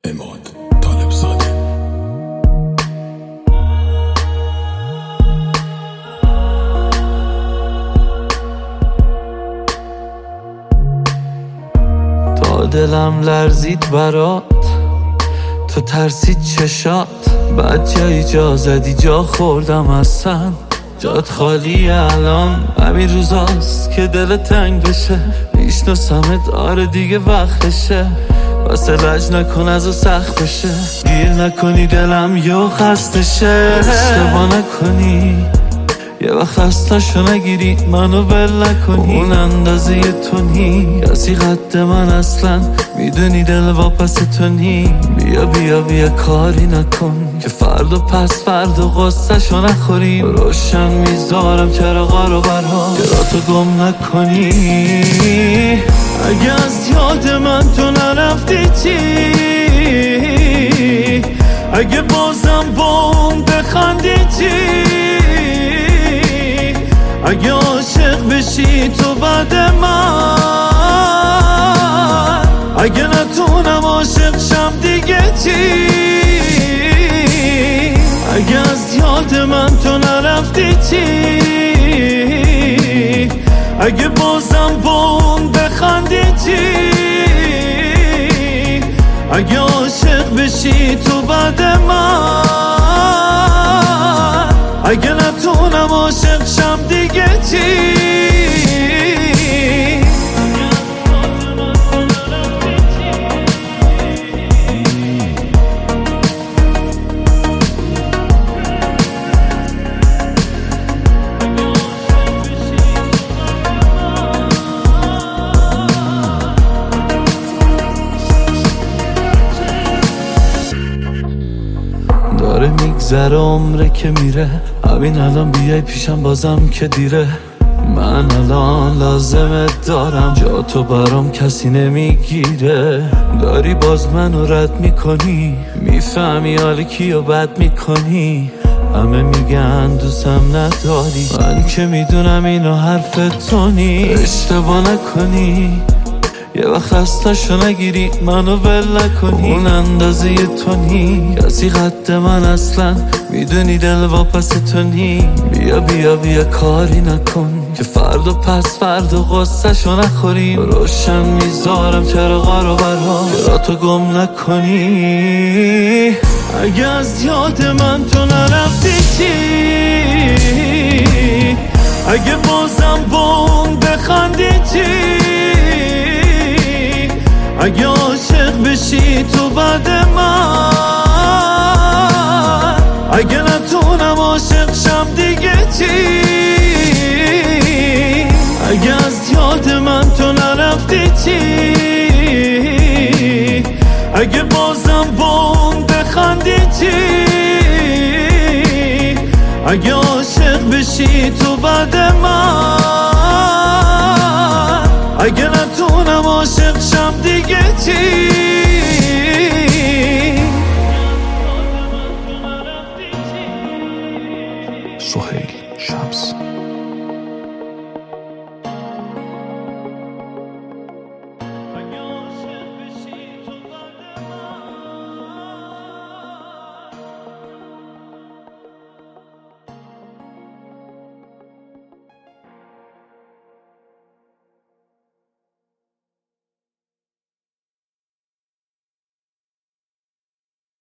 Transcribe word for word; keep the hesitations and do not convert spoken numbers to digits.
اماد طالبزاده. تا دلم لرزید برات، تو ترسید چشات، بعد جایی جا زدی جا خوردم اصلا جات خالی. الان همین روزاست که دل تنگ بشه، میشناسمت آره دیگه وقتشه، واسه لج نکن از و سخت بشه، گیر نکنی دلم یو خستشه. اشتباه نکنی یه وقت خستشو نگیری، منو ول نکنی، اون اندازه تو نی کسی قد من اصلا، میدونی دل واپس تو نی. بیا بیا بیا کاری نکن که فردا پس فردا قصه شو نخوریم، روشن میذارم چراغا رو برها که را تو گم نکنی. اگه از یاد من تو نرفتی چی، اگه بازم با اون بخندی چی، اگه عاشق بشی تو بعد من، اگه نتونم عاشق شم دیگه چی، اگه از یاد من تو نرفتی چی، اگه بازم با اون بخندی چی، اگه عاشق بشی تو بعد من، اگه نتونم عاشق شم دیگه چی. داره میگذره عمره که میره، همین الان بیای پیشم بازم که دیره. من الان لازمت دارم، جا تو برام کسی نمیگیره. داری باز منو رد میکنی، میفهمی حالی کیو بد میکنی، همه میگن دوستم نداری، من که میدونم اینو حرف تو نی. اشتباه نکنی یه وقت خستشو نگیری، منو ول نکنی، اون اندازه تو نی کسی قد من اصلا، میدونی دل واپس تو نی. بیا بیا بیا کاری نکن که فردا پس فردا قصه شو نخوریم، روشن میذارم چراغا رو برها که را تو گم نکنی. اگه از یاد من تو نرفتی چی، اگه بازم با اون بخندی چی، اگه عاشق بشی تو بعد من، اگه نتونم عاشق شم دیگه چی، اگه از یاد من تو نرفتی چی، اگه بازم با اون بخندی چی، اگه عاشق بشی تو بعد من، اگه نتونم عاشق شم دیگه چی.